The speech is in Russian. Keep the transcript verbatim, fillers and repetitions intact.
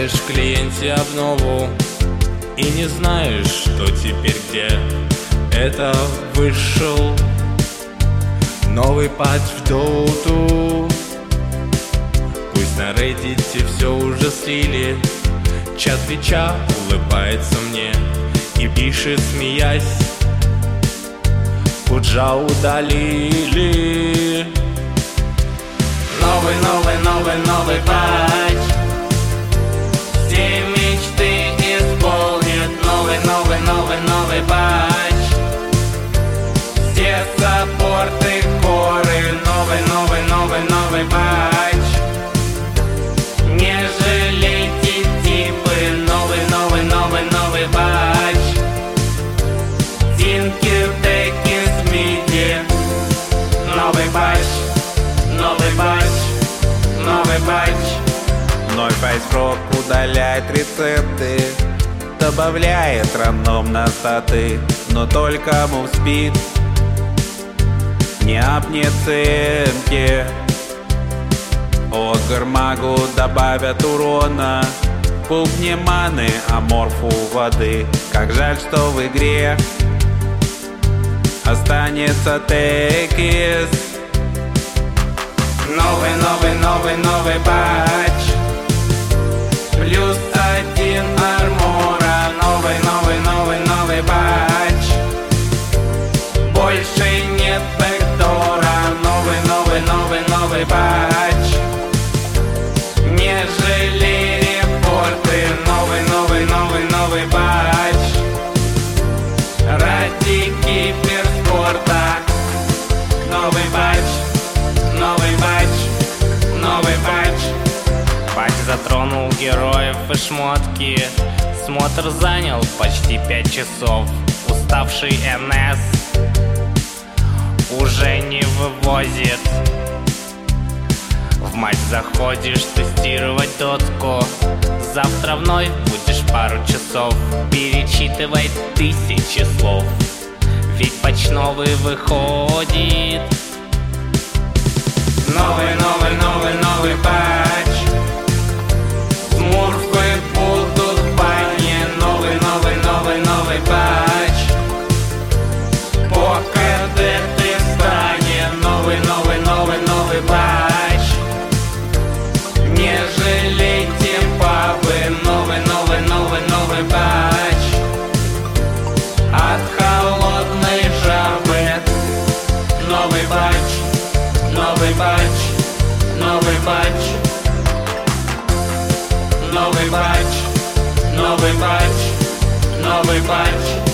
Набираешь в клиенте обнову и не знаешь, что теперь где. Это вышел новый патч в доту. Пусть на Reddit все уже слили. Чат Твича улыбается мне и пишет, смеясь: Пуджа удалили. Новый, новый, новый, новый патч все мечты исполнит. Новый, новый, новый, новый патч все саппорты, коры. Новый, новый, новый, новый патч. Не жалейте типы. Новый, новый, новый, новый патч. Тинкертеки с миди. Новый патч. Новый патч. Новый патч. Новый Фейсфрог удаляет рецепты, добавляет рандом на статы, но только MoveSpeed не апнет си эм ки. Огр-магу добавят урона, пупне маны, а морфу воды. Как жаль, что в игре останется Текис. Новый, новый, новый, новый патч. Плюс один армора. Новый, новый, новый, новый патч. Больше нет бэкдора. Новый, новый, новый, новый патч. Не жалей репорты. Новый, новый, новый, новый патч. Ради киберспорта. Новый патч. Новый патч. Новый патч. Патч затронул героев и шмотки. Смотр занял почти пять часов. Уставший эн эс уже не вывозит. В матч заходишь тестировать дотку. Завтра вновь будешь пару часов перечитывать тысячи слов. Ведь патч новый выходит. Новый, новый, новый, новый патч. Смурфы будут в бане. Новый, новый, новый, новый патч. По КД ты станет. Новый, новый, новый, новый патч. Не жалейте папы. Новый, новый, новый, новый патч. От холодной жабы. Новый патч. Новый патч. Новый патч. Новый патч. Новый патч. Новый патч.